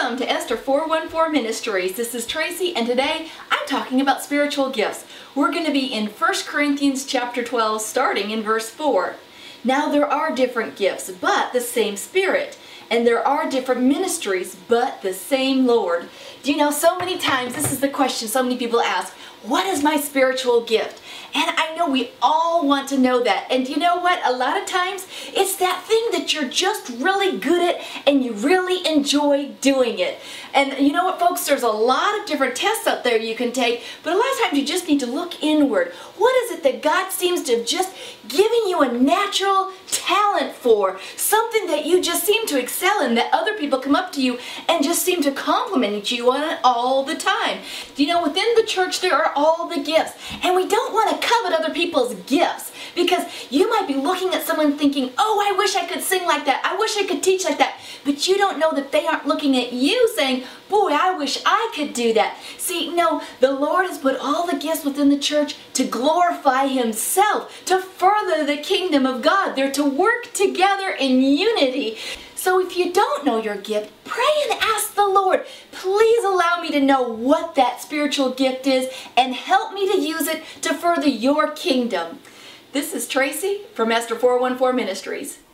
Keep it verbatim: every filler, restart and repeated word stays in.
Welcome to Esther four one four Ministries. This is Tracy, and today I'm talking about spiritual gifts. We're going to be in First Corinthians chapter twelve, starting in verse four. Now there are different gifts, but the same Spirit. And there are different ministries, but the same Lord. Do you know, so many times, this is the question so many people ask, what is my spiritual gift? And I know we all want to know that. And you know what? A lot of times, it's that thing that you're just really good at and you really enjoy doing it. And you know what, folks? There's a lot of different tests out there you can take, but a lot of times you just need to look inward. What is it that God seems to have just given you a natural talent for? Something that you just seem to excel in, that other people come up to you and just seem to compliment you on it all the time. Do you know, within the church there are all the gifts, and we don't want to covet other people's gifts, because you might be looking at someone thinking, oh, I wish I could sing like that, I wish I could teach like that, but you don't know that they aren't looking at you saying, boy, I wish I could do that. See, no, the Lord has put all the gifts within the church to glorify Himself, to further the kingdom of God. They're to work together in unity. So if you don't know your gift, pray and ask the Lord, please allow me to know what that spiritual gift is and help me to use it to further your kingdom. This is Tracy from Esther four one four Ministries.